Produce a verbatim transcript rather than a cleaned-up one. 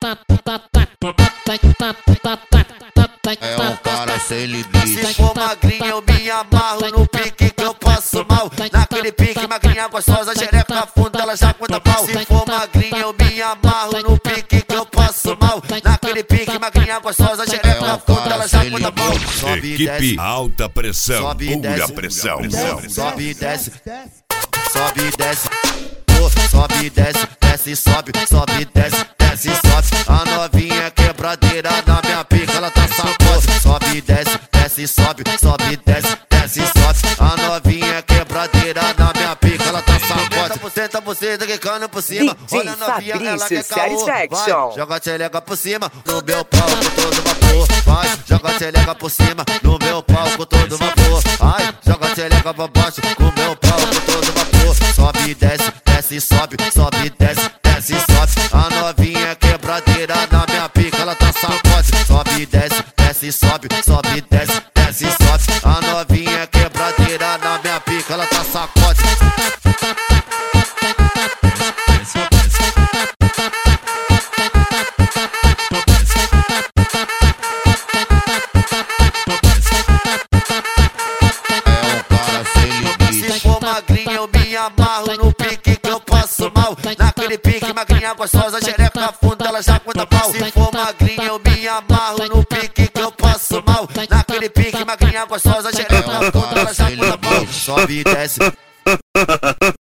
É um cara sem limite. Se for magrinha eu me amarro no pique que eu passo mal. Naquele pique magrinha gostosa, xereca funda, ela já conta pau. Se for magrinha eu me amarro no pique que eu passo mal. Naquele pique magrinha gostosa, xereca funda, ela já conta pau. Sobe e desce, Equipe Alta Pressão, sobe e pura desce, pressão. sobe e desce, sobe e desce, oh, sobe e desce, desce e sobe, sobe e desce, desce e sobe. A novinha quebradeira na minha pica, ela tá sacode. Sobe e desce, desce e sobe, sobe e desce, desce e sobe. A novinha quebradeira na minha pica, ela tá sacode. Senta você, tá quicando por cima. Olha a novinha, ela quer caô. Vai, joga a tchelega por cima, no meu pau com todo vapor. Vai, joga a tchelega por cima, no meu pau com todo vapor. Ai, joga a tchelega pra baixo, com meu pau com todo vapor. Sobe e desce, desce e sobe, sobe e desce, desce e sobe. A novinha quebradeira na minha pica, ela tá sacode. Sobe e desce, desce e sobe, sobe e desce, desce e sobe. A novinha quebradeira na minha pica, ela tá sacode. Se for magrinha eu me amarro no pique que eu passo mal. Naquele pique magrinha gostosa, xereca funda, ela já conta pau. Se for magrinha eu me amarro no pique que eu passo mal. Naquele pique magrinha gostosa, xereca funda, ela já conta pau. Sobe e desce.